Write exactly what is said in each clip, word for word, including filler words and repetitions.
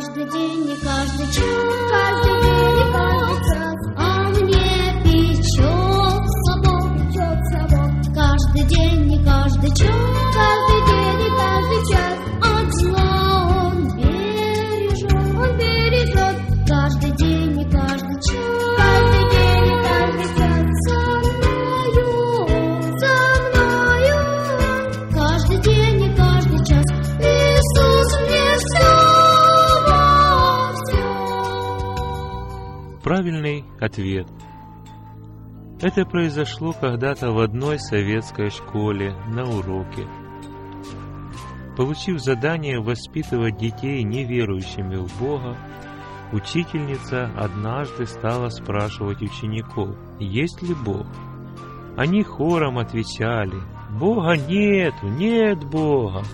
каждый день и каждый час, каждый день и каждый час, а мне печет собор, печет собор. Каждый день и каждый час, каждый день и каждый час, от зла он бережет, он бережет. Каждый день и каждый час, каждый день и каждый час, со мною, со мною. Каждый день и каждый час, Иисус мне все во всем. Правильный ответ. Это произошло когда-то в одной советской школе на уроке. Получив задание воспитывать детей неверующими в Бога, учительница однажды стала спрашивать учеников, есть ли Бог. Они хором отвечали: «Бога нету, нет Бога».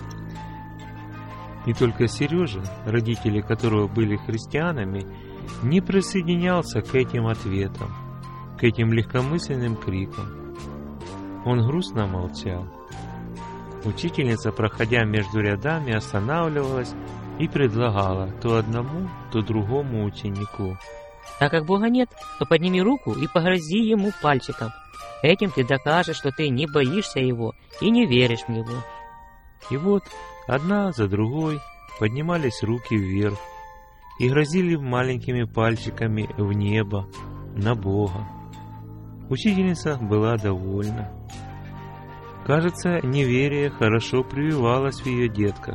И только Сережа, родители которого были христианами, не присоединялся к этим ответам, к этим легкомысленным крикам. Он грустно молчал. Учительница, проходя между рядами, останавливалась и предлагала то одному, то другому ученику: Так как Бога нет, то подними руку и погрози ему пальчиком. Этим ты докажешь, что ты не боишься его и не веришь в него. И вот одна за другой поднимались руки вверх и грозили маленькими пальчиками в небо, на Бога. Учительница была довольна. Кажется, неверие хорошо прививалось в ее детках.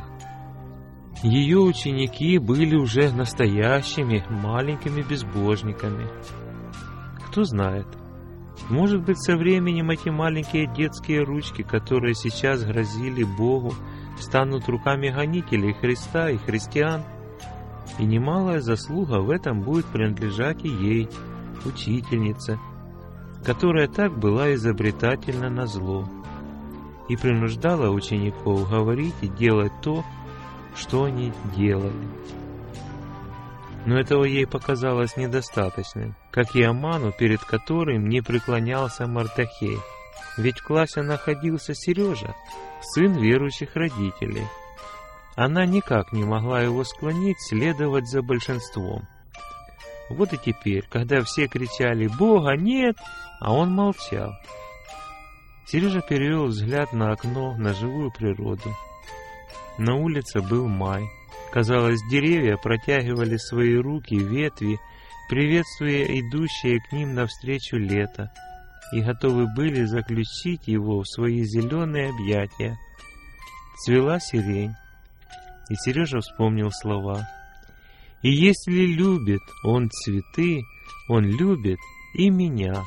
Ее ученики были уже настоящими маленькими безбожниками. Кто знает, может быть, со временем эти маленькие детские ручки, которые сейчас грозили Богу, станут руками гонителей Христа и христиан, и немалая заслуга в этом будет принадлежать и ей, учительнице, которая так была изобретательна назло и принуждала учеников говорить и делать то, что они делали. Но этого ей показалось недостаточным, как и Аману, перед которым не преклонялся Мардохей. Ведь в классе находился Сережа, сын верующих родителей. Она никак не могла его склонить следовать за большинством. Вот и теперь, когда все кричали «Бога нет!», а он молчал. Сережа перевел взгляд на окно, на живую природу. На улице был май. Казалось, деревья протягивали свои руки, ветви, приветствуя идущее к ним навстречу лето, и готовы были заключить его в свои зеленые объятия. Цвела сирень, и Сережа вспомнил слова: «И если любит он цветы, он любит и меня».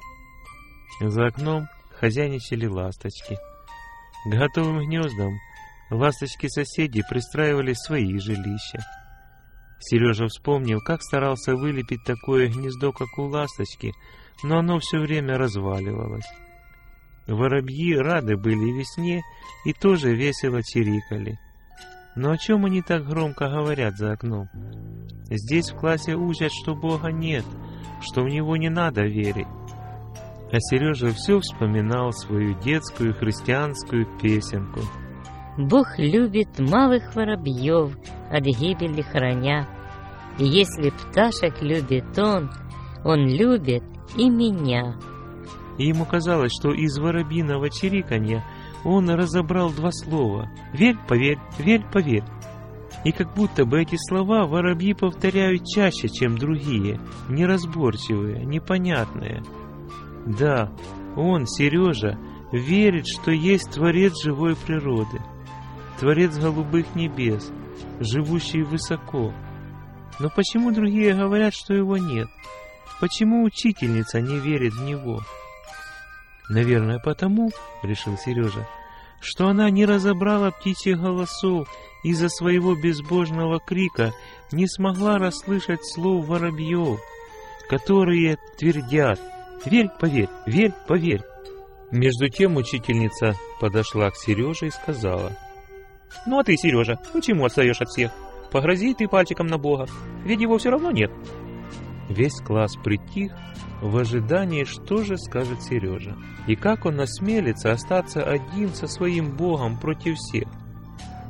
За окном хозяйничали ласточки. К готовым гнездам ласточки-соседи пристраивали свои жилища. Сережа вспомнил, как старался вылепить такое гнездо, как у ласточки, но оно все время разваливалось. Воробьи рады были весне и тоже весело чирикали. Но о чем они так громко говорят за окном? Здесь в классе учат, что Бога нет, что в Него не надо верить. А Сережа все вспоминал свою детскую христианскую песенку. Бог любит малых воробьев, от гибели храня. И если пташек любит Он, Он любит и меня. И ему казалось, что из воробьиного чириканья он разобрал два слова: «Верь, поверь, верь, поверь». И как будто бы эти слова воробьи повторяют чаще, чем другие, неразборчивые, непонятные. Да, он, Сережа, верит, что есть Творец живой природы, Творец голубых небес, живущий высоко. Но почему другие говорят, что его нет? Почему учительница не верит в него? Наверное, потому, решил Сережа, что она не разобрала птичьих голосов и из-за своего безбожного крика не смогла расслышать слов воробьев, которые твердят: «Верь, поверь, верь, поверь». Между тем учительница подошла к Сереже и сказала: «Ну а ты, Сережа, почему отстаешь от всех? Погрози ты пальчиком на Бога, ведь его все равно нет». Весь класс притих в ожидании, что же скажет Сережа, и как он осмелится остаться один со своим Богом против всех.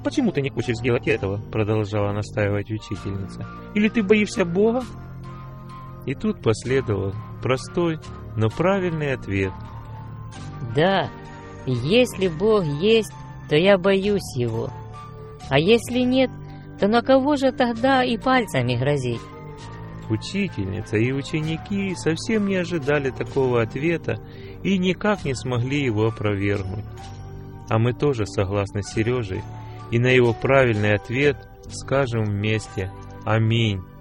почему ты не хочешь сделать этого?» — продолжала настаивать учительница. «Или ты боишься Бога?» И тут последовал простой, но правильный ответ. Да, если Бог есть, то я боюсь Его. А если нет, то на кого же тогда и пальцами грозить? Учительница и ученики совсем не ожидали такого ответа и никак не смогли его опровергнуть. А мы тоже согласны с Сережей, и на его правильный ответ скажем вместе «Аминь».